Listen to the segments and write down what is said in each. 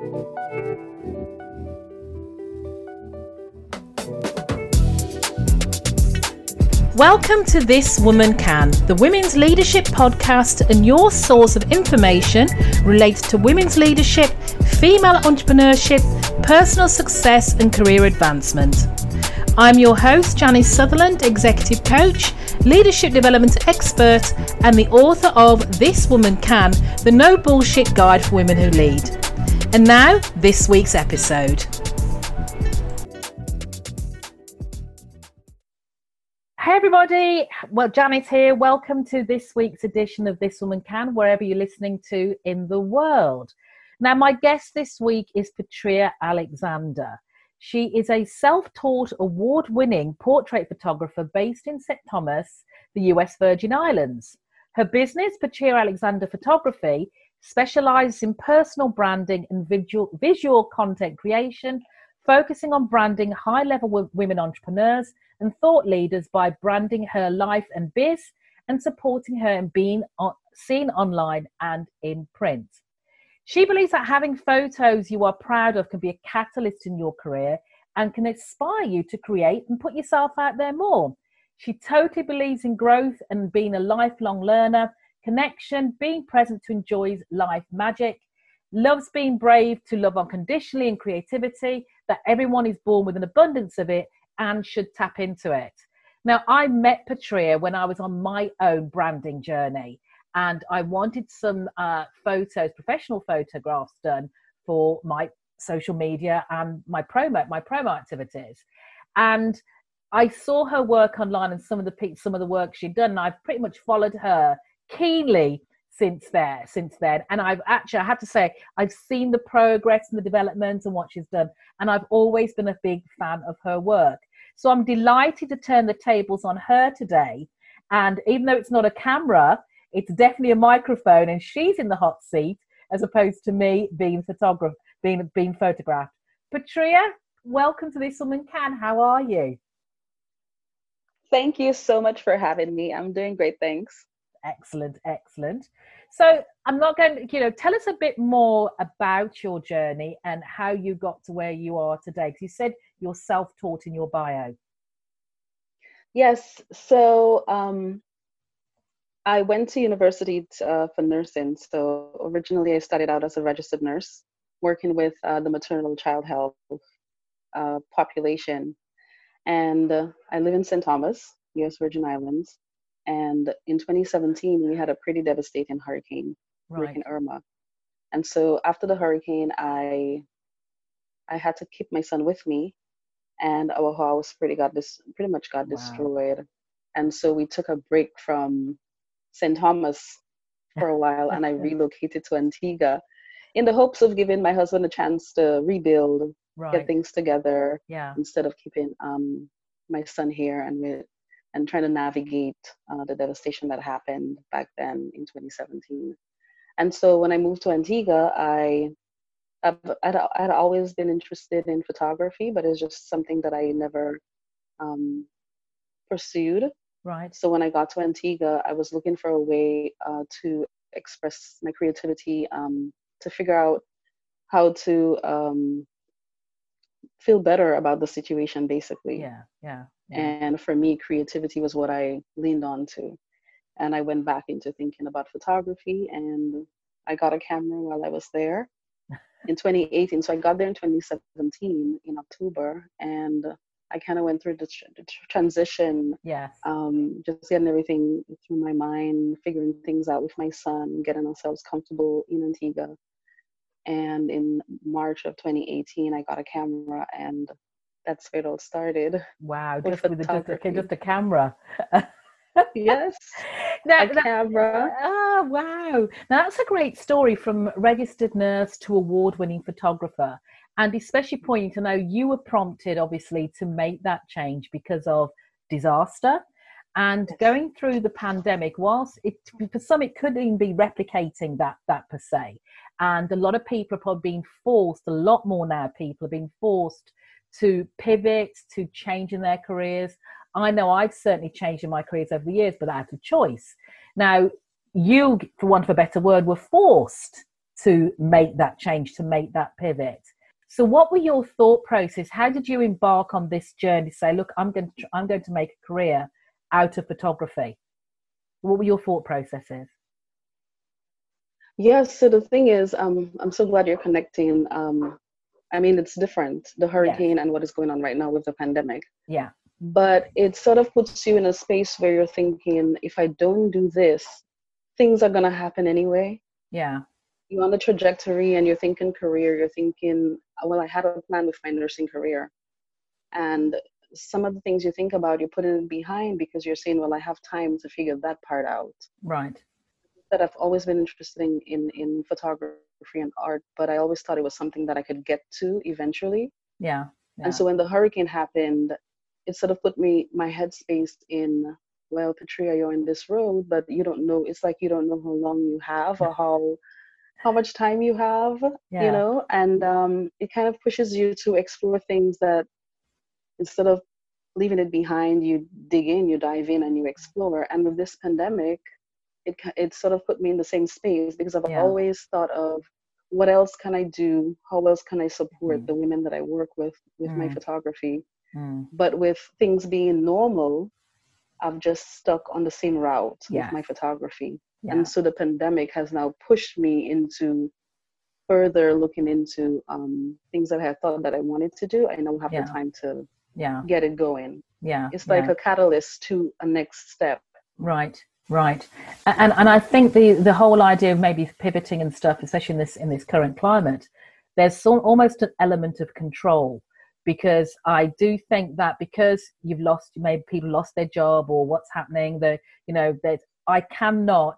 Welcome to This Woman Can, the Women's Leadership Podcast and your source of information related to women's leadership, female entrepreneurship, personal success and career advancement. I'm your host, Janice Sutherland, Executive Coach, Leadership Development Expert and the author of This Woman Can, the No Bullshit Guide for Women Who Lead. And now, this week's episode. Hey everybody, well Janet here, welcome to this week's edition of This Woman Can, wherever you're listening to in the world. Now my guest this week is Petrea Alexander. She is a self-taught award-winning portrait photographer based in St. Thomas, the US Virgin Islands. Her business, Petrea Alexander Photography, specializes in personal branding and visual content creation, focusing on branding high-level women entrepreneurs and thought leaders by branding her life and biz and supporting her in being seen online and in print. She believes that having photos you are proud of can be a catalyst in your career and can inspire you to create and put yourself out there more. She totally believes in growth and being a lifelong learner, connection, being present to enjoy life magic, loves being brave, to love unconditionally and creativity, that everyone is born with an abundance of it and should tap into it. Now, I met Petrea when I was on my own branding journey and I wanted some professional photographs done for my social media and my promo activities. And I saw her work online and some of the work she'd done, and I've pretty much followed her keenly since then. And I have to say, I've seen the progress and the development and what she's done. And I've always been a big fan of her work. So I'm delighted to turn the tables on her today. And even though it's not a camera, it's definitely a microphone and she's in the hot seat as opposed to me being photographed. Petrea, welcome to This Woman Can. How are you? Thank you so much for having me. I'm doing great, thanks. Excellent. So I'm not going to, tell us a bit more about your journey and how you got to where you are today. Because you said you're self-taught in your bio. Yes. So I went to university for nursing. So originally I started out as a registered nurse working with the maternal child health population. And I live in St. Thomas, US Virgin Islands. And in 2017, we had a pretty devastating hurricane, Hurricane Irma. And so after the hurricane, I had to keep my son with me, and our house pretty much got destroyed. And so we took a break from St. Thomas for a while, and I relocated to Antigua in the hopes of giving my husband a chance to rebuild, get things together, instead of keeping my son here and trying to navigate the devastation that happened back then in 2017. And so when I moved to Antigua, I'd always been interested in photography, but it's just something that I never pursued. Right. So when I got to Antigua, I was looking for a way to express my creativity, to figure out how to feel better about the situation, basically. Yeah. And for me, creativity was what I leaned on to. And I went back into thinking about photography, and I got a camera while I was there in 2018. So I got there in 2017 in October, and I kind of went through the transition. Yes. Just getting everything through my mind, figuring things out with my son, getting ourselves comfortable in Antigua. And in March of 2018, I got a camera, and that's where it all started. Wow, just a camera. Yes, a camera. Oh, wow. Now, that's a great story, from registered nurse to award-winning photographer. And especially poignant to know you were prompted, obviously, to make that change because of disaster. And going through the pandemic, whilst for some it couldn't even be replicating that per se. And a lot of people are probably being forced, a lot more now people are being forced to pivot, to change in their careers. I know I've certainly changed in my careers over the years, but out of choice. Now, you, for want of a better word, were forced to make that change, to make that pivot. So what were your thought process? How did you embark on this journey to say, look, I'm going to make a career out of photography? What were your thought processes? Yes, so the thing is, I'm so glad you're connecting. I mean, it's different, the hurricane and what is going on right now with the pandemic. Yeah. But it sort of puts you in a space where you're thinking, if I don't do this, things are going to happen anyway. Yeah. You're on the trajectory and you're thinking career, you're thinking, well, I had a plan with my nursing career. And some of the things you think about, you're putting it behind because you're saying, well, I have time to figure that part out. Right. That I've always been interested in photography and art, but I always thought it was something that I could get to eventually. Yeah. And so when the hurricane happened, it sort of put my headspace in, well, Patria, you're in this road, but you don't know, it's like you don't know how long you have or how much time you have, you know, and it kind of pushes you to explore things that instead of leaving it behind, you dig in, you dive in and you explore. And with this pandemic, it sort of put me in the same space because I've always thought of what else can I do? How else can I support the women that I work with my photography? But with things being normal, I've just stuck on the same route with my photography. And so the pandemic has now pushed me into further looking into things that I had thought that I wanted to do. I now have the time to get it going. It's like a catalyst to a next step. Right. And I think the whole idea of maybe pivoting and stuff, especially in this current climate, there's almost an element of control, because I do think that because maybe people lost their job or what's happening, that I cannot,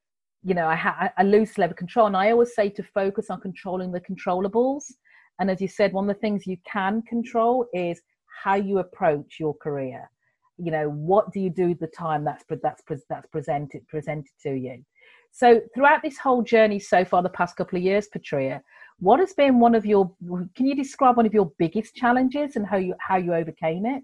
I lose level of control. And I always say to focus on controlling the controllables. And as you said, one of the things you can control is how you approach your career. What do you do with the time that's presented to you? So throughout this whole journey so far, the past couple of years, Patria, what has been can you describe one of your biggest challenges and how you overcame it?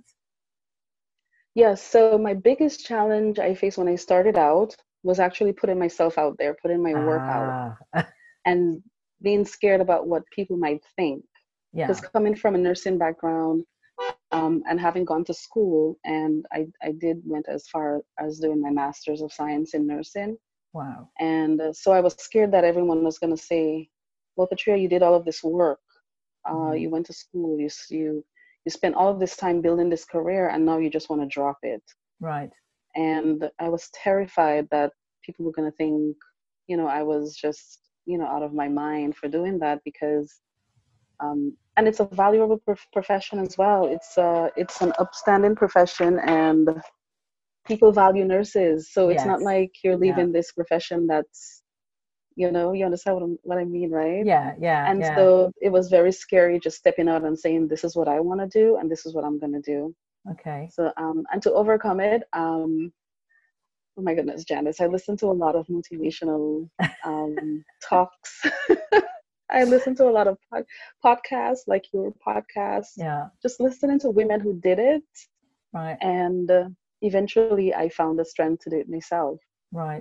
Yes. So my biggest challenge I faced when I started out was actually putting myself out there, putting my work out, and being scared about what people might think. Because coming from a nursing background, and having gone to school, and I went as far as doing my master's of science in nursing. Wow. And so I was scared that everyone was going to say, well, Patria, you did all of this work. You went to school, you spent all of this time building this career, and now you just want to drop it. Right. And I was terrified that people were going to think, I was just, out of my mind for doing that, because and it's a valuable profession as well. It's an upstanding profession, and people value nurses. So it's not like you're leaving this profession that's, you understand what I mean, right? And so it was very scary just stepping out and saying, this is what I want to do, and this is what I'm going to do. Okay. So, and to overcome it, oh my goodness, Janice, I listen to a lot of motivational talks. I listen to a lot of podcasts, like your podcast. Yeah. Just listening to women who did it. Right. And eventually I found the strength to do it myself. Right.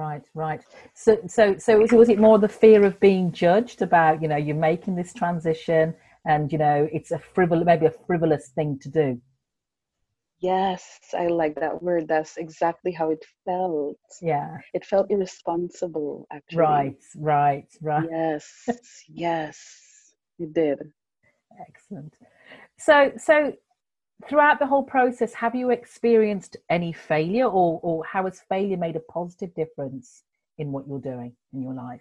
So was it more the fear of being judged about, you're making this transition and, it's maybe a frivolous thing to do? Yes, I like that word. That's exactly how it felt. Yeah. It felt irresponsible, actually. Right. Yes, it did. Excellent. So throughout the whole process, have you experienced any failure, or how has failure made a positive difference in what you're doing in your life?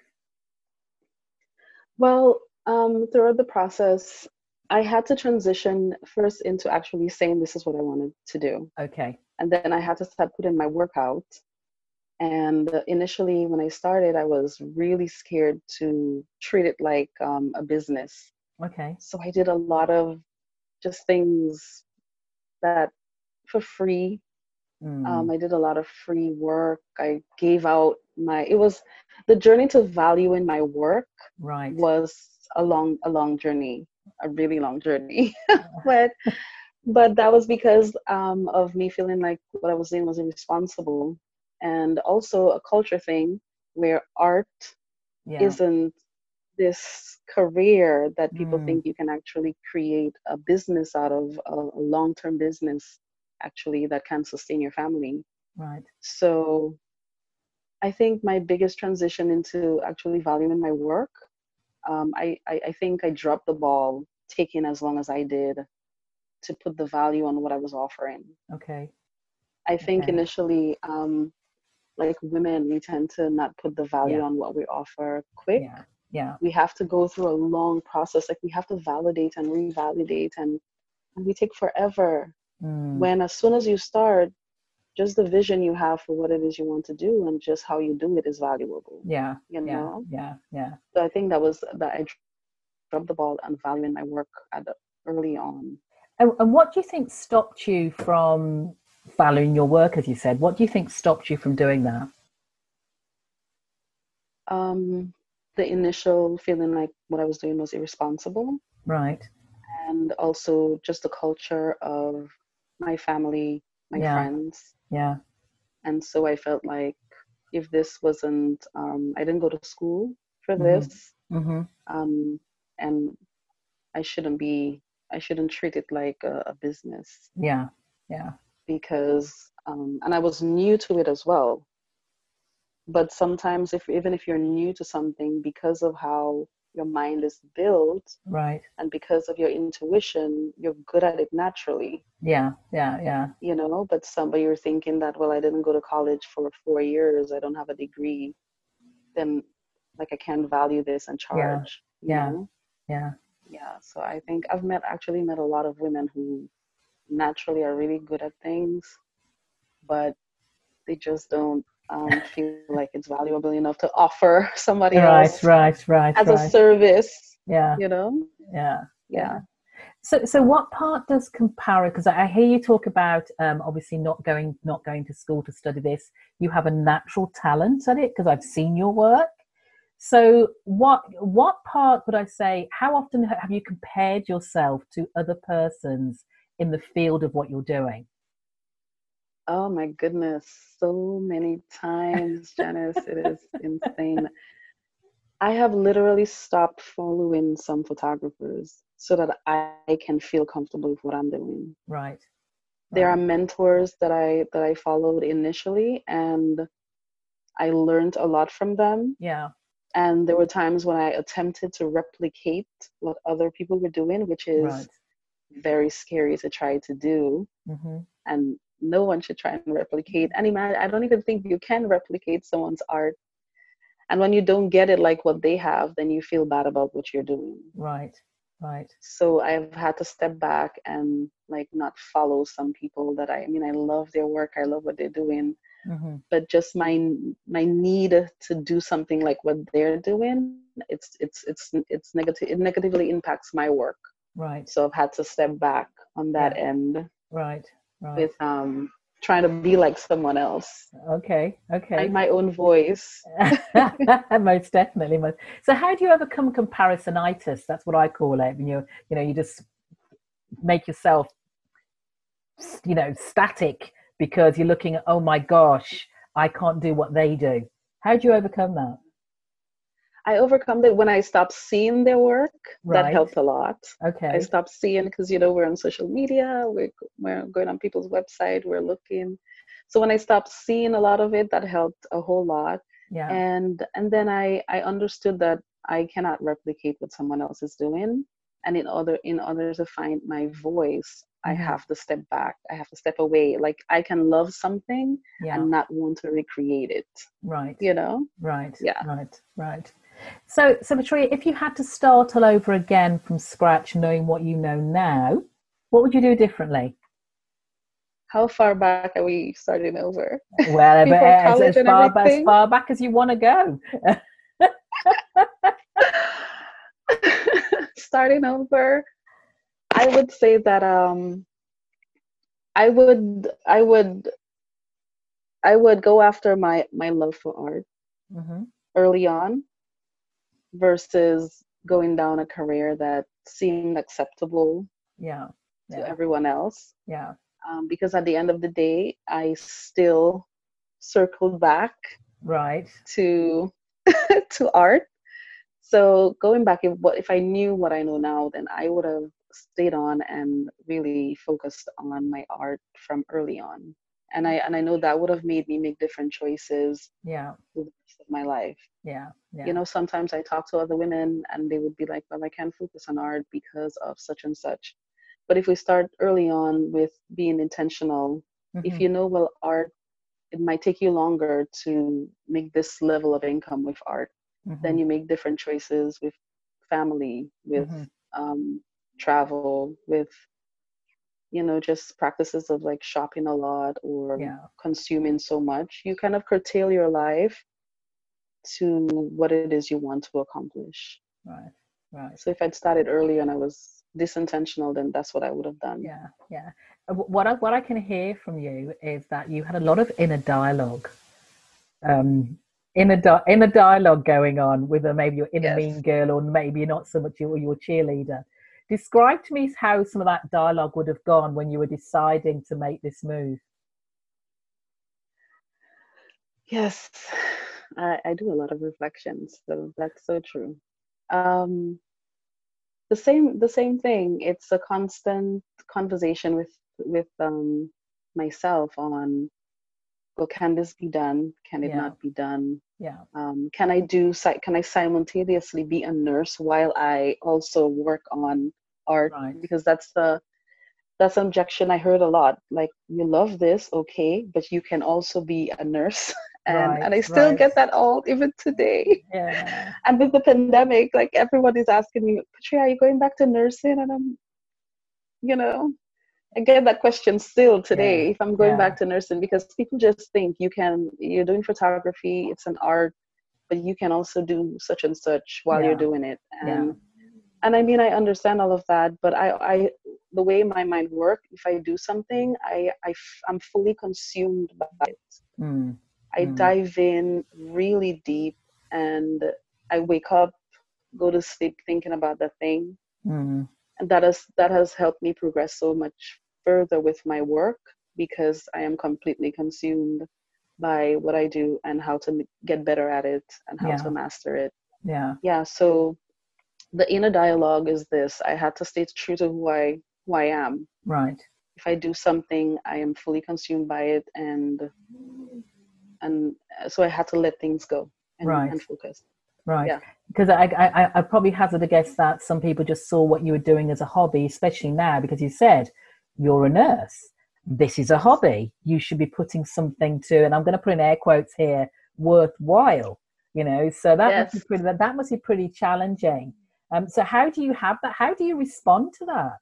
Well, throughout the process, I had to transition first into actually saying this is what I wanted to do. Okay. And then I had to start putting my work out. And initially, when I started, I was really scared to treat it like a business. Okay. So I did a lot of just things that for free. I did a lot of free work. I gave out the journey to valuing my work. Right. Was a long journey, a really long journey. but that was because of me feeling like what I was doing was irresponsible, and also a culture thing where art isn't this career that people think you can actually create a business out of, a long-term business actually that can sustain your family. Right. So I think my biggest transition into actually valuing my work, I think I dropped the ball taking as long as I did to put the value on what I was offering. Okay. I think initially, like women, we tend to not put the value on what we offer quick. Yeah. We have to go through a long process. Like we have to validate and revalidate, and we take forever. When as soon as you start, just the vision you have for what it is you want to do and just how you do it is valuable. Yeah. You know? Yeah. So I think that I dropped the ball on valuing my work early on. And what do you think stopped you from valuing your work, as you said? What do you think stopped you from doing that? The initial feeling like what I was doing was irresponsible. Right. And also just the culture of my family, my friends. Yeah. And so I felt like if this wasn't, I didn't go to school for this, and I shouldn't treat it like a business. Yeah. Because, and I was new to it as well. But sometimes even if you're new to something, because of how your mind is built, right, and because of your intuition, you're good at it naturally. Yeah. You know, but you're thinking that, well, I didn't go to college for 4 years, I don't have a degree, then like I can't value this and charge. You know? Yeah. So I think I've actually met a lot of women who naturally are really good at things, but they just don't feel like it's valuable enough to offer somebody else as a service. Yeah. You know? Yeah. So what part does comparison, because I hear you talk about obviously not going to school to study this. You have a natural talent at it because I've seen your work. So what part would I say, how often have you compared yourself to other persons in the field of what you're doing? Oh my goodness, so many times, Janice. It is insane. I have literally stopped following some photographers so that I can feel comfortable with what I'm doing. Right. There are mentors that I followed initially, and I learned a lot from them. Yeah. And there were times when I attempted to replicate what other people were doing, which is very scary to try to do. And no one should try and replicate. And I don't even think you can replicate someone's art. And when you don't get it like what they have, then you feel bad about what you're doing. Right. So I've had to step back and like not follow some people that I love their work, I love what they're doing, but just my need to do something like what they're doing, it's negative. It negatively impacts my work. Right. So I've had to step back on that end. Right. With trying to be like someone else. Okay. Find my own voice. Most definitely. So how do you overcome comparisonitis? That's what I call it. When you just make yourself, static because you're looking at, oh my gosh, I can't do what they do. How do you overcome that? I overcome it when I stopped seeing their work. That helped a lot. Okay. I stopped seeing, because we're on social media, we're going on people's website, we're looking. So when I stopped seeing a lot of it, that helped a whole lot. Yeah. And then I understood that I cannot replicate what someone else is doing. And in order to find my voice, I have to step back. I have to step away. Like I can love something and not want to recreate it. Right. Right. Yeah. Right. So Petrea, if you had to start all over again from scratch, knowing what you know now, what would you do differently? How far back are we starting over? Well, as far back as you want to go. Starting over, I would say that I would go after my love for art early on, versus going down a career that seemed acceptable to everyone else. Yeah. Because at the end of the day, I still circled back to art. So going back, if I knew what I know now, then I would have stayed on and really focused on my art from early on. And I know that would have made me make different choices Yeah. for the rest of my life. Yeah. You Yeah. know, sometimes I talk to other women and they would be like, well, I can't focus on art because of such and such. But if we start early on with being intentional, if Mm-hmm. you know, well, art, it might take you longer to make this level of income with art, Mm-hmm. then you make different choices with family, with Mm-hmm. um, travel, with, you know, just practices of like shopping a lot or Yeah. consuming so much. You kind of curtail your life to what it is you want to accomplish. Right. Right. So if I'd started early and I was disintentional, then that's what I would have done. Yeah. Yeah. What I can hear from you is that you had a lot of inner dialogue, um, inner dialogue going on with maybe your inner Yes. mean girl, or maybe not so much your cheerleader. Describe to me how some of that dialogue would have gone when you were deciding to make this move. Yes. I do a lot of reflections, so that's so true. Um, the same thing. It's a constant conversation with myself on, well, can this be done? Can it Yeah. not be done? Yeah. Can I simultaneously be a nurse while I also work on art? Right. Because that's an objection I heard a lot. Like, you love this, okay, but you can also be a nurse. and Right. and I still Right. get that all even today. Yeah. And with the pandemic, like, everyone is asking me, Patria, are you going back to nursing? And you know, I get that question still Yeah. today if I'm going Yeah. back to nursing, because people just think you're doing photography, it's an art, but you can also do such and such while you're Yeah. doing it. Yeah. And I mean, I understand all of that, but the way my mind works, if I do something, I'm fully consumed by it. Mm. I Mm. dive in really deep, and I wake up, go to sleep thinking about the thing. Mm. And that has helped me progress so much further with my work, because I am completely consumed by what I do and how to get better at it and how to Yeah. master it. Yeah. Yeah, so the inner dialogue is this: I had to stay true to who I am. Right. If I do something, I am fully consumed by it, and so I had to let things go Right. and focus. Right. Yeah. Because I probably hazard a guess that some people just saw what you were doing as a hobby, especially now, because you said you're a nurse. This is a Yes. hobby. You should be putting something to, and I'm going to put in air quotes here, worthwhile. So Yes. that must be pretty challenging. So how do you have that? How do you respond to that?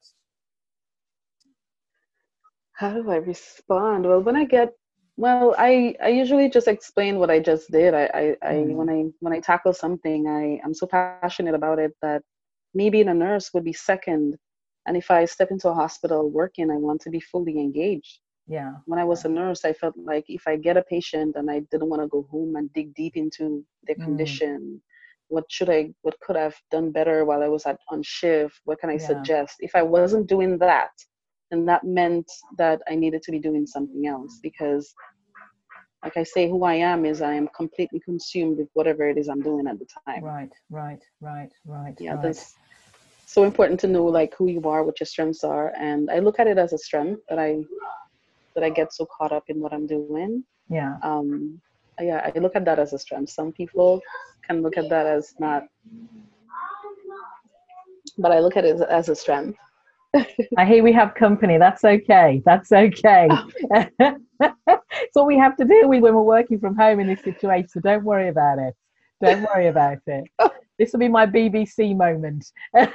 How do I respond? Well, I usually just explain what I just did. Mm, When I tackle something, I'm so passionate about it that me being a nurse would be second. And if I step into a hospital working, I want to be fully engaged. yeah, When I yeah. was a nurse, I felt like if I get a patient and I didn't want to go home and dig deep into their Mm, condition, what could I have done better while I was on shift? What can I yeah, suggest? If I wasn't doing that, then that meant that I needed to be doing something else, because, like I say, who I am is I am completely consumed with whatever it is I'm doing at the time. right, right, right, right, Yeah, right. that's so important to know, like, who you are, what your strengths are, and I look at it as a strength that I get so caught up in what I'm doing. Yeah. um yeah, I look at that as a strength. Some people can look at that as not, but I look at it as a strength. I hear we have company. That's okay. That's okay. It's what we have to deal with when we're working from home in this situation. So don't worry about it. Don't worry about it. This will be my BBC moment. so,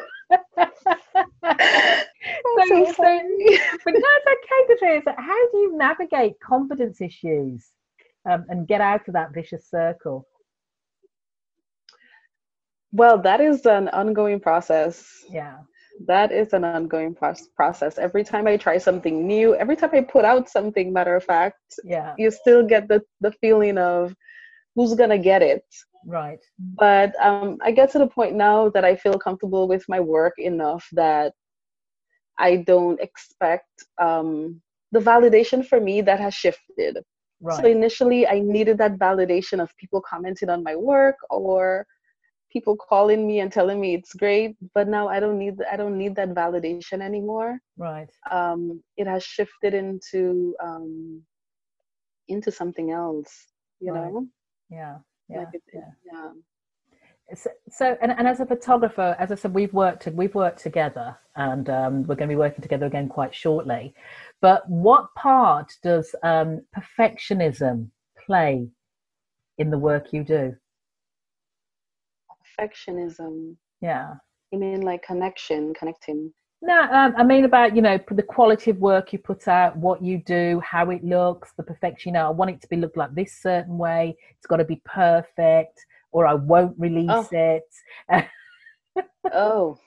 That's so so, funny. but that's okay, Patricia. So how do you navigate confidence issues and get out of that vicious circle? Well, that is an ongoing process. Yeah. That is an ongoing process. Every time I try something new, every time I put out something, matter of fact, Yeah. you still get the feeling of who's gonna get it. Right. But I get to the point now that I feel comfortable with my work enough that I don't expect the validation. For me, that has shifted. So Right. initially, I needed that validation of people commenting on my work, or people calling me and telling me it's great, but now I don't need that validation anymore. Right. It has shifted into something else, you Right. know? Yeah. Like Yeah. Yeah. yeah. So and as a photographer, as I said, we've worked together, and we're going to be working together again quite shortly. But what part does perfectionism play in the work you do? Perfectionism. Yeah. You mean like connecting? No, I mean about, the quality of work you put out, what you do, how it looks, the perfection. I want it to be look like this certain way. It's got to be perfect, or I won't release Oh, it. oh.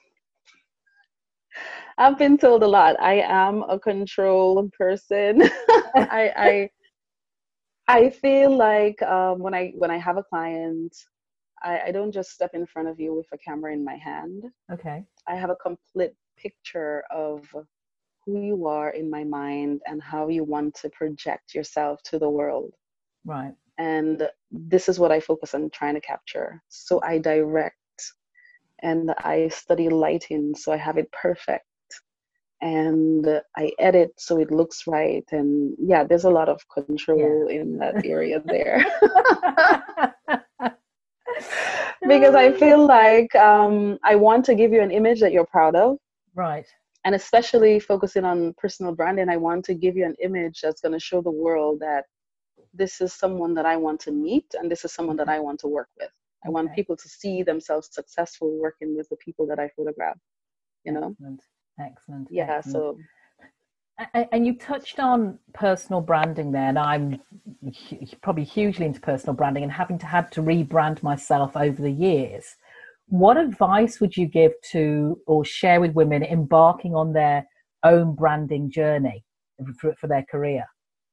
I've been told a lot. I am a control person. I I feel like when I have a client, I don't just step in front of you with a camera in my hand. Okay. I have a complete picture of who you are in my mind and how you want to project yourself to the world. Right. And this is what I focus on trying to capture. So I direct and I study lighting so I have it perfect. And I edit so it looks right. And yeah, there's a lot of control in that area there. Because I feel like I want to give you an image that you're proud of. Right. And especially focusing on personal branding, I want to give you an image that's going to show the world that this is someone that I want to meet and this is someone that I want to work with. I want people to see themselves successful working with the people that I photograph, you know? Excellent. Yeah, Excellent. so. And you touched on personal branding there, and I'm probably hugely into personal branding and having had to rebrand myself over the years. What advice would you give to or share with women embarking on their own branding journey for their career?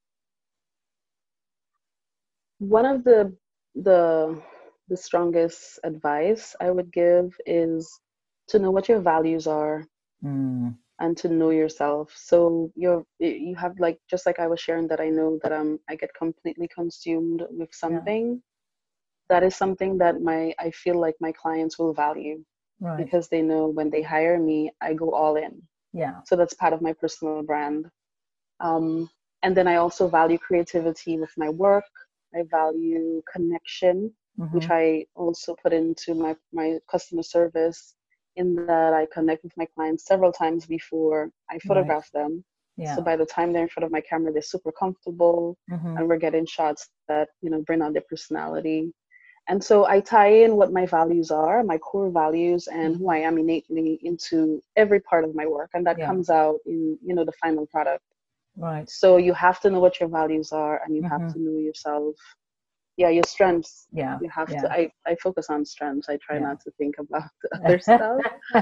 One of the strongest advice I would give is to know what your values are and to know yourself. So you have, like, just like I was sharing, that I know that I get completely consumed with something. That is something that I feel like my clients will value, because they know when they hire me, I go all in. Yeah. So that's part of my personal brand. And then I also value creativity with my work. I value connection, which I also put into my customer service, in that I connect with my clients several times before I photograph them. Yeah. So by the time they're in front of my camera, they're super comfortable, and we're getting shots that, bring out their personality. And so I tie in what my values are, my core values, and who I am innately into every part of my work. And that comes out in, the final product. Right. So you have to know what your values are, and you have to know yourself. Yeah, your strengths. Yeah. You have to. I focus on strengths. I try not to think about the other stuff.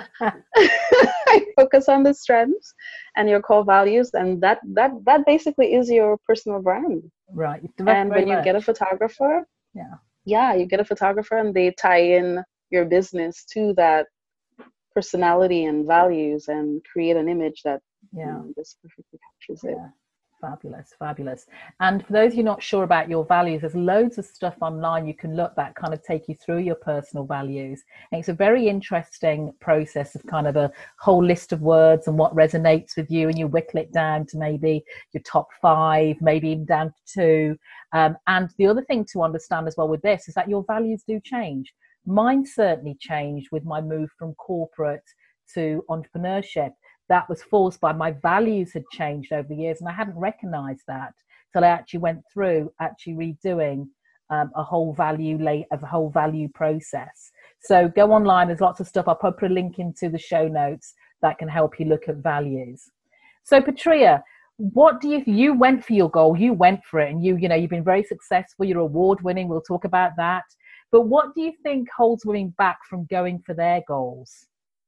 I focus on the strengths and your core values, and that basically is your personal brand. Right. And when you get a photographer, you get a photographer, and they tie in your business to that personality and values, and create an image that just perfectly captures it. Fabulous. And for those of you not sure about your values, there's loads of stuff online you can look that kind of take you through your personal values. And it's a very interesting process of kind of a whole list of words and what resonates with you, and you whittle it down to maybe your top 5, maybe even down to 2. And the other thing to understand as well with this is that your values do change. Mine certainly changed with my move from corporate to entrepreneurship. That was forced by my values had changed over the years, and I hadn't recognized that till I actually went through redoing a whole value process. So go online, there's lots of stuff. I'll put a link into the show notes that can help you look at values. So Patria, what do you went for your goal, you went for it, and you've been very successful, you're award winning, we'll talk about that. But what do you think holds women back from going for their goals?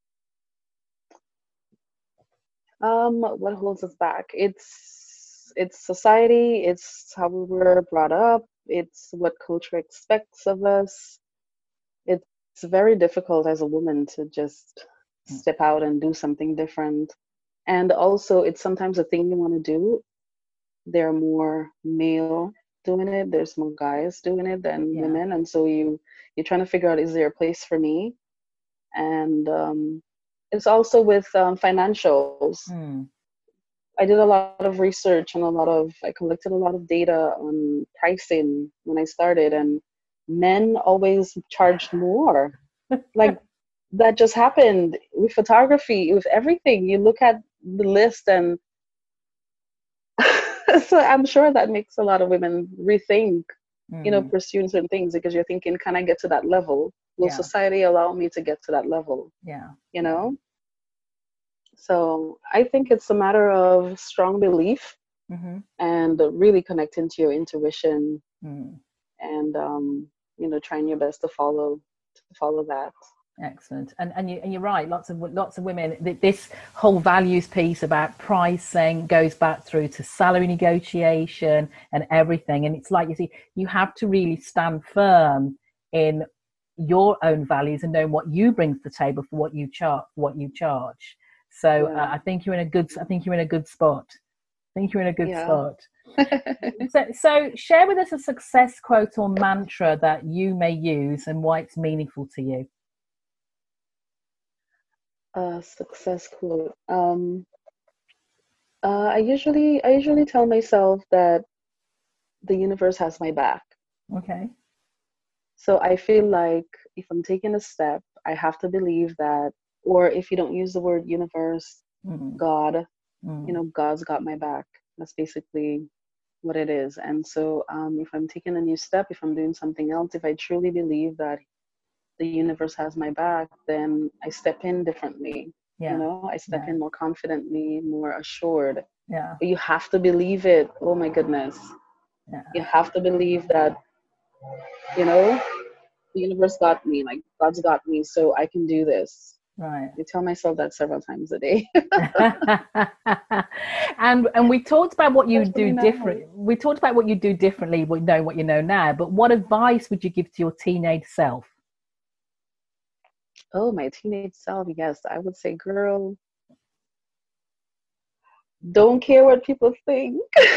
What holds us back? It's society, it's how we were brought up, it's what culture expects of us. It's very difficult as a woman to just step out and do something different. And also, it's sometimes a thing you want to do. They're more male doing it, there's more guys doing it than women, and so you're trying to figure out, is there a place for me? And it's also with financials. I did a lot of research and I collected a lot of data on pricing when I started, and men always charged more. Like, that just happened with photography, with everything. You look at the list, and so I'm sure that makes a lot of women rethink, pursuing certain things, because you're thinking, can I get to that level? Will society allow me to get to that level? So I think it's a matter of strong belief and really connecting to your intuition and trying your best to follow that. Excellent. And you're right, lots of women, this whole values piece about pricing goes back through to salary negotiation and everything. And it's like, you see, you have to really stand firm in your own values and know what you bring to the table for what you charge. So I think you're in a good spot. So share with us a success quote or mantra that you may use and why it's meaningful to you. Success quote. I usually tell myself that the universe has my back. Okay. So I feel like if I'm taking a step, I have to believe that, or if you don't use the word universe, God, God's got my back. That's basically what it is. And so if I'm taking a new step, if I'm doing something else, if I truly believe that the universe has my back, then I step in differently. I step in more confidently, more assured. But you have to believe it. Oh my goodness. You have to believe that, the universe got me, like God's got me, so I can do this. Right. I tell myself that several times a day. and we talked about what you do different. We talked about what you do differently. We know what you know now, but what advice would you give to your teenage self? Oh, my teenage self, yes. I would say, girl, don't care what people think.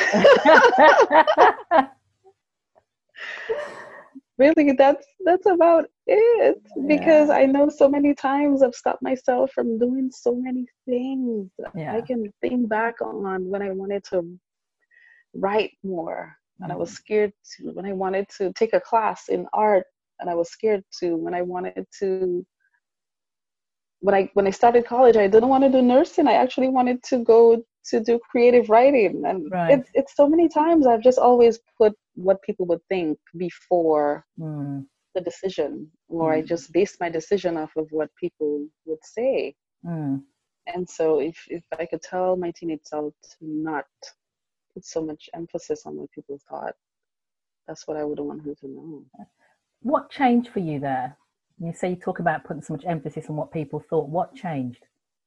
Really, that's about it. Because I know so many times I've stopped myself from doing so many things. I can think back on when I wanted to write more, and I was scared to, when I wanted to take a class in art, and I was scared to, when I wanted to, when I started college, I didn't want to do nursing. I actually wanted to go to do creative writing. And it's so many times I've just always put what people would think before the decision, or I just based my decision off of what people would say. And so if I could tell my teenage self to not put so much emphasis on what people thought, that's what I would want her to know. What changed for you there? You say you talk about putting so much emphasis on what people thought. What changed?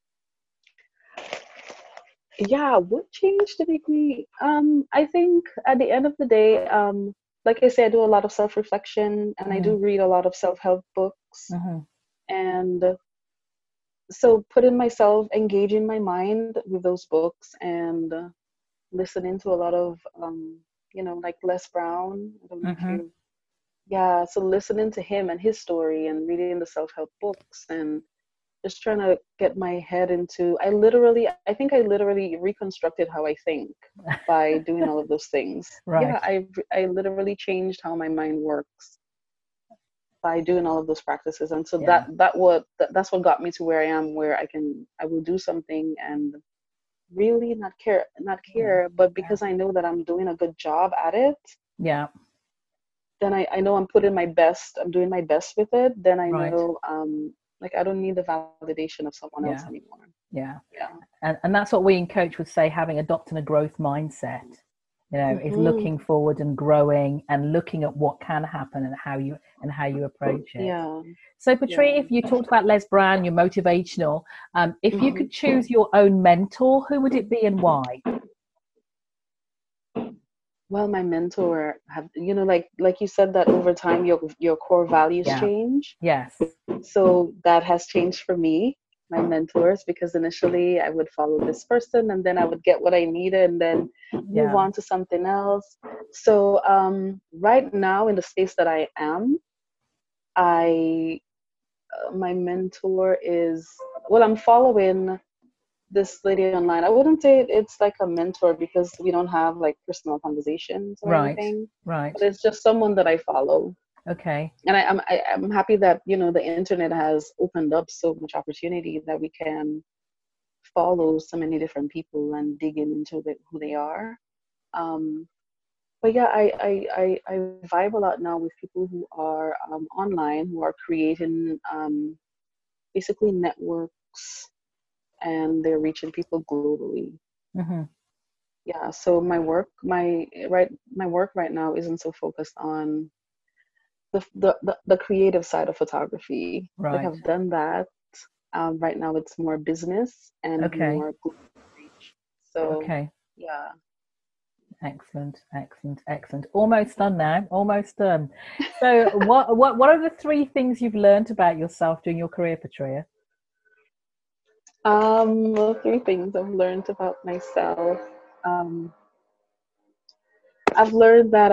Yeah, what changed to make me? I think at the end of the day, like I say, I do a lot of self-reflection, and I do read a lot of self-help books. And so engaging my mind with those books, and listening to a lot of, like Les Brown. I don't know if you. Yeah, so listening to him and his story, and reading the self-help books, and just trying to get my head into, I think I literally reconstructed how I think by doing all of those things. Yeah, I literally changed how my mind works by doing all of those practices. And so that's what got me to where I am, where I will do something and really not care, but because I know that I'm doing a good job at it. Yeah. Then I know I'm doing my best with it. Then I know, like, I don't need the validation of someone else anymore. Yeah. And that's what we in Coach would say, adopting a growth mindset, is looking forward and growing and looking at what can happen and how you approach it. Yeah. So Patria, if you talked about Les Brown, you're motivational. If you could choose your own mentor, who would it be and why? Well, my mentor, like you said, that over time your core values change. Yes. So that has changed for me. my mentors, because initially I would follow this person and then I would get what I needed and then move on to something else. So right now in the space that I am, my mentor is, well, I'm following this lady online. I wouldn't say it's like a mentor because we don't have like personal conversations or anything. Right. But it's just someone that I follow. Okay. And I'm happy that, you know, the internet has opened up so much opportunity that we can follow so many different people and dig into who they are. But yeah, I vibe a lot now with people who are online, who are creating basically networks, and they're reaching people globally. Mm-hmm. Yeah, so my work right now isn't so focused on the creative side of photography. Right. Like I've done that. Right now it's more business and more global reach. So yeah. Excellent. Almost done now. Almost done. So what are the 3 things you've learned about yourself during your career, Petrea? Well, 3 things I've learned about myself. I've learned that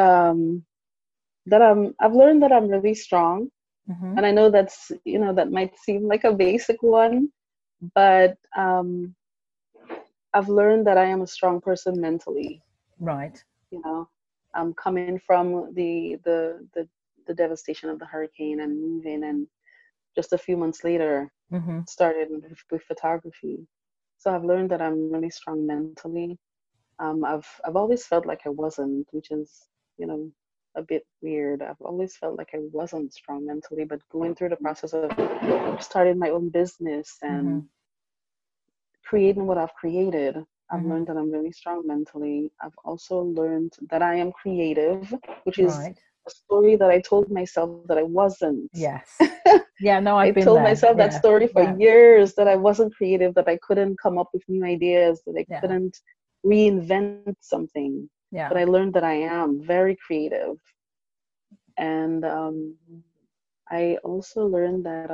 I'm really strong. Mm-hmm. And I know that's, you know, that might seem like a basic one, but I've learned that I am a strong person mentally. Right. You know, I'm coming from the devastation of the hurricane and moving, and just a few months later, started with photography. So I've learned that I'm really strong mentally. I've always felt like I wasn't, which is, you know, a bit weird. I've always felt like I wasn't strong mentally, but going through the process of starting my own business and creating what I've created, I've learned that I'm really strong mentally. I've also learned that I am creative, which is a story that I told myself that I wasn't. Yes. Yeah, no, I told myself that story for years, that I wasn't creative, that I couldn't come up with new ideas, that I couldn't reinvent something. Yeah. But I learned that I am very creative. And I also learned that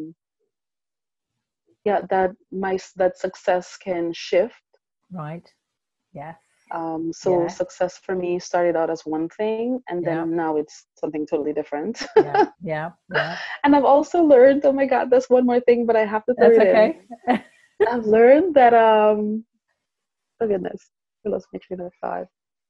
that success can shift. Right. Yes. So success for me started out as one thing, and then now it's something totally different. Yeah. And I've also learned, oh my God, that's one more thing, but I have to throw it in. I've learned that oh goodness, I lost my train of thought.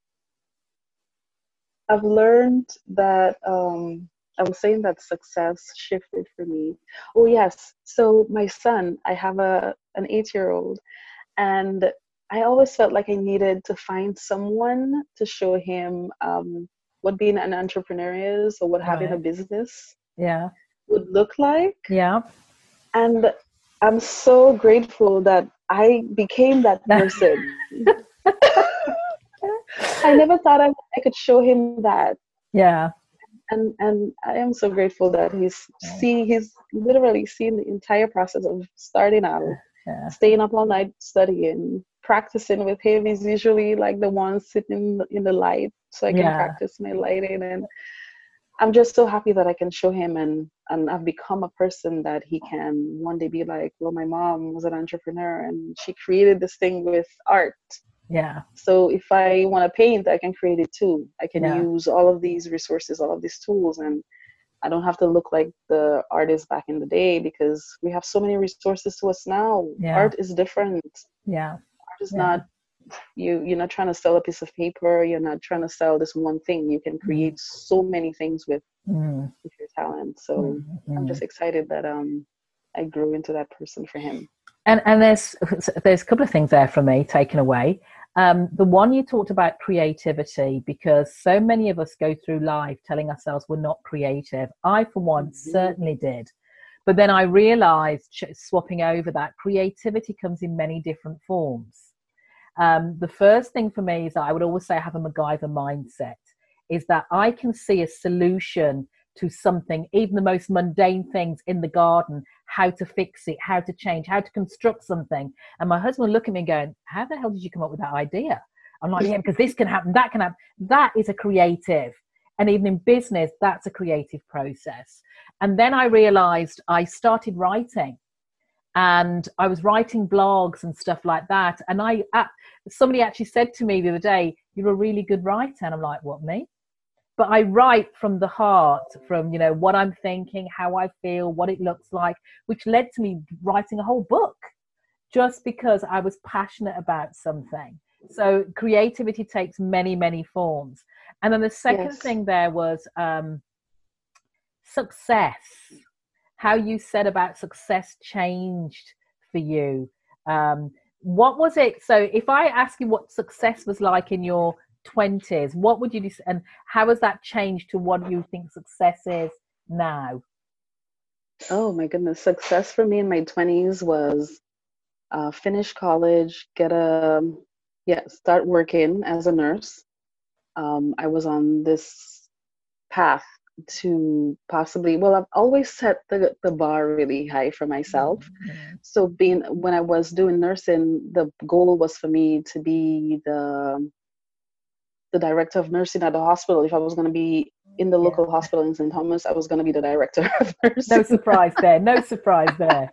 I've learned that I was saying that success shifted for me. Oh yes, so my son, I have an 8-year-old, and I always felt like I needed to find someone to show him what being an entrepreneur is, or what having a business would look like. Yeah. And I'm so grateful that I became that person. I never thought I could show him that. Yeah. And I am so grateful that he's literally seen the entire process of starting out, staying up all night studying, practicing with him. He's usually like the one sitting in the light so I can practice my lighting. And I'm just so happy that I can show him, and I've become a person that he can one day be like, well, my mom was an entrepreneur and she created this thing with art. Yeah. So if I want to paint, I can create it too. I can use all of these resources, all of these tools, and I don't have to look like the artist back in the day, because we have so many resources to us now. Art is different. Art is not, you're not trying to sell a piece of paper. You're not trying to sell this one thing. You can create so many things with your talent. So I'm just excited that I grew into that person for him. And there's a couple of things there from me taken away. The one, you talked about creativity, because so many of us go through life telling ourselves we're not creative. I, for one, certainly did. But then I realized, swapping over, that creativity comes in many different forms. The first thing for me is that I would always say I have a MacGyver mindset, is that I can see a solution to something, even the most mundane things in the garden, how to fix it, how to change, how to construct something. And my husband would look at me and go, how the hell did you come up with that idea? I'm like, yeah, because this can happen, that can happen. That is a creative. And even in business, that's a creative process. And then I realized, I started writing. and I was writing blogs and stuff like that. And somebody actually said to me the other day, "You're a really good writer." And I'm like, "What, me?" But I write from the heart, from, you know, what I'm thinking, how I feel, what it looks like, which led to me writing a whole book just because I was passionate about something. So creativity takes many, many forms. And then the second thing there was success. How you said about success changed for you. What was it? So if I ask you what success was like in your 20s, what would you do, and how has that changed to what you think success is now? Oh my goodness, success for me in my 20s was finish college, start working as a nurse. I was on this path to possibly, well, I've always set the bar really high for myself. Mm-hmm. So when I was doing nursing, the goal was for me to be the director of nursing at the hospital. If I was going to be in the local hospital in St. Thomas, I was going to be the director of nursing. No surprise there. No surprise there.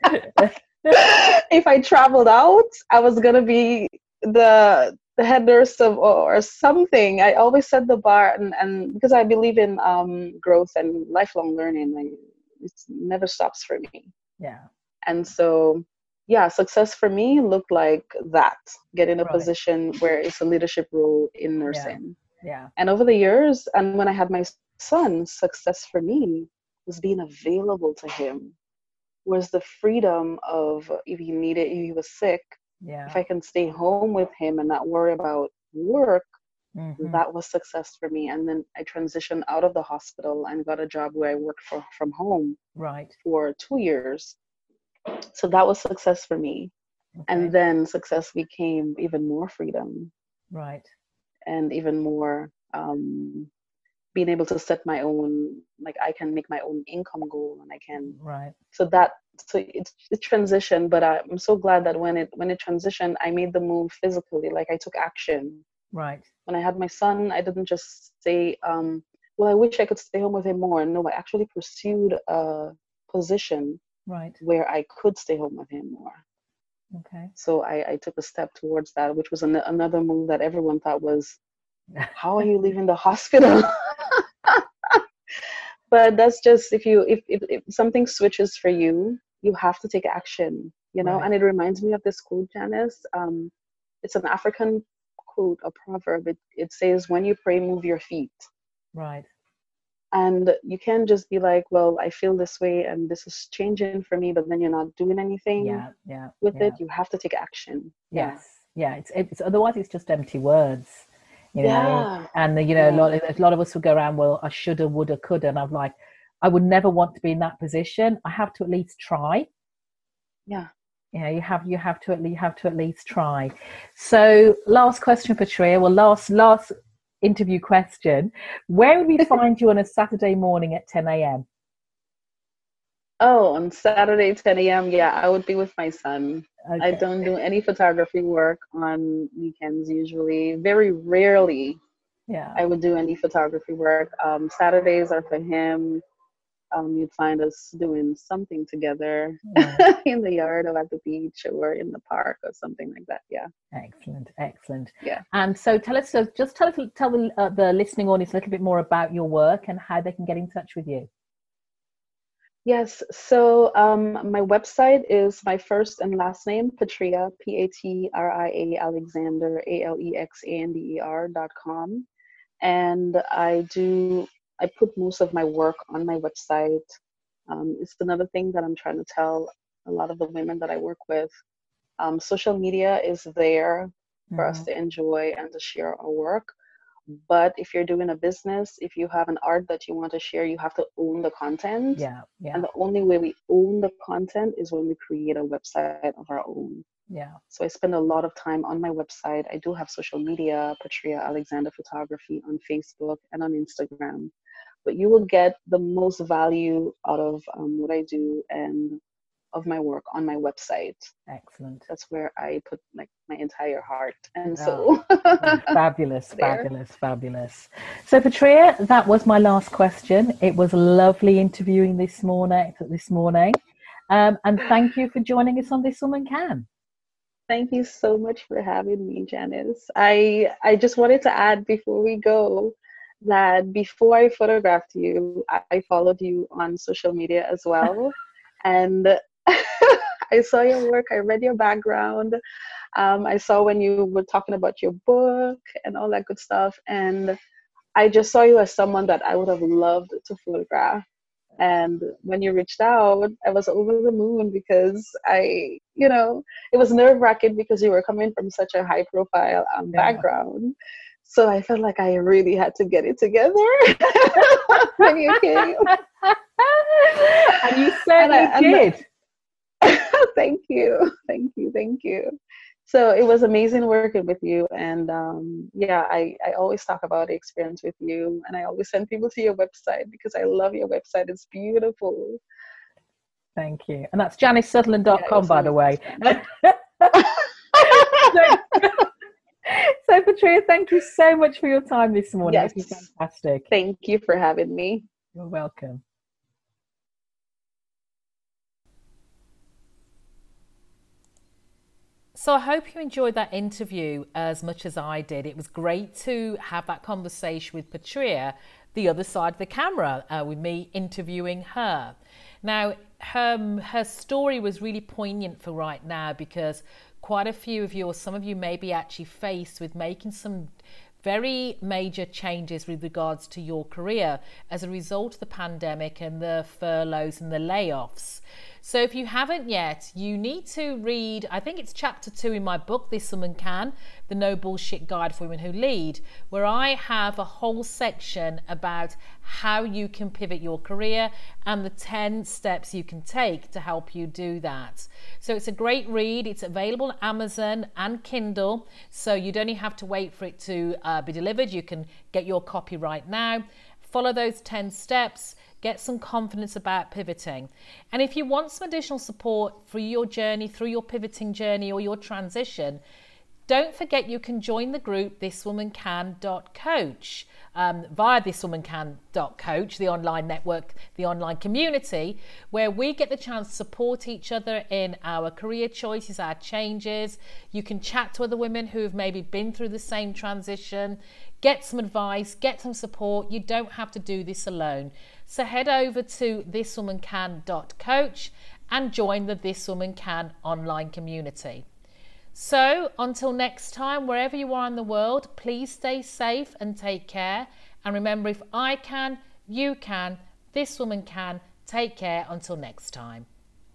If I traveled out, I was going to be the head nurse of or something. I always set the bar, and because I believe in growth and lifelong learning, it never stops for me. Yeah. And so, yeah, success for me looked like that, getting a position where it's a leadership role in nursing. Yeah. And over the years, and when I had my son, success for me was being available to him, was the freedom of, if he needed, if he was sick, if I can stay home with him and not worry about work, that was success for me. And then I transitioned out of the hospital and got a job where I worked from home for 2 years. So that was success for me. Okay. And then success became even more freedom. Right. And even more being able to set my own, like I can make my own income goal, and I can. Right. So it's transition, but I'm so glad that when it transitioned, I made the move physically, like I took action. Right. When I had my son, I didn't just say, well, I wish I could stay home with him more. No, I actually pursued a position where I could stay home with him more. Okay. So I took a step towards that, which was another move that everyone thought was, how are you leaving the hospital? But that's just, if something switches for you, you have to take action, you know. And it reminds me of this quote, Janice. It's an African quote, a proverb. It says, when you pray, move your feet. Right. And you can't just be like, well, I feel this way and this is changing for me, but then you're not doing anything with it. You have to take action. Yes. Yeah. It's otherwise it's just empty words, you know. And you know, a lot of us would go around, well, I shoulda, woulda, coulda, and I'm like, I would never want to be in that position. I have to at least try. Yeah. Yeah, you have to at least try. So, last question, Patria. Well, last interview question. Where would we find you on a Saturday morning at 10 a.m.? Oh, on Saturday, 10 a.m. Yeah, I would be with my son. Okay. I don't do any photography work on weekends usually. Very rarely I would do any photography work. Saturdays are for him. You'd find us doing something together in the yard or at the beach or in the park or something like that. Yeah. Excellent. Yeah. And so tell the listening audience a little bit more about your work and how they can get in touch with you. Yes. So my website is my first and last name, Patria, Patria Alexander, ALEXANDER.com. And I put most of my work on my website. It's another thing that I'm trying to tell a lot of the women that I work with. Social media is there for us to enjoy and to share our work. But if you're doing a business, if you have an art that you want to share, you have to own the content. Yeah. And the only way we own the content is when we create a website of our own. Yeah. So I spend a lot of time on my website. I do have social media, Patria Alexander Photography on Facebook and on Instagram. But you will get the most value out of what I do and of my work on my website. Excellent. That's where I put like my entire heart and soul. Fabulous. So Patria, that was my last question. It was lovely interviewing this morning. And thank you for joining us on This Woman Can. Thank you so much for having me, Janice. I just wanted to add before we go that before I photographed you, I followed you on social media as well. And I saw your work, I read your background. I saw when you were talking about your book and all that good stuff. And I just saw you as someone that I would have loved to photograph. And when you reached out, I was over the moon because it was nerve-wracking because you were coming from such a high-profile background. So I felt like I really had to get it together when you came. And you certainly did. Thank you. So it was amazing working with you. And I always talk about the experience with you. And I always send people to your website because I love your website. It's beautiful. Thank you. And that's JaniceSutherland.com, by the way. So, Patria, thank you so much for your time this morning. Yes. It's been fantastic. Thank you for having me. You're welcome. So I hope you enjoyed that interview as much as I did. It was great to have that conversation with Patria, the other side of the camera, with me interviewing her. Now, her story was really poignant for right now because quite a few of you, or some of you, may be actually faced with making some very major changes with regards to your career as a result of the pandemic and the furloughs and the layoffs. So if you haven't yet, you need to read, I think it's chapter 2 in my book, This Woman Can, the No Bullshit Guide for Women Who Lead, where I have a whole section about how you can pivot your career and the 10 steps you can take to help you do that. So it's a great read. It's available on Amazon and Kindle, so you don't even have to wait for it to be delivered. You can get your copy right now. Follow those 10 steps. Get some confidence about pivoting. And if you want some additional support for your journey, through your pivoting journey or your transition, don't forget you can join the group thiswomancan.coach via thiswomancan.coach, the online network, the online community, where we get the chance to support each other in our career choices, our changes. You can chat to other women who have maybe been through the same transition, get some advice, get some support. You don't have to do this alone. So head over to thiswomancan.coach and join the This Woman Can online community. So until next time, wherever you are in the world, please stay safe and take care. And remember, if I can, you can, this woman can. Take care until next time.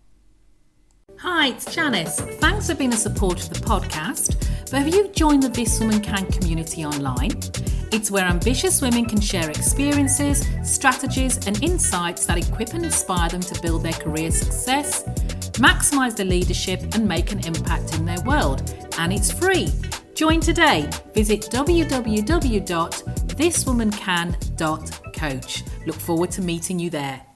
Hi, it's Janice. Thanks for being a supporter of the podcast. But have you joined the This Woman Can community online? It's where ambitious women can share experiences, strategies and insights that equip and inspire them to build their career success, maximise their leadership and make an impact in their world. And it's free. Join today. Visit www.thiswomancan.coach. Look forward to meeting you there.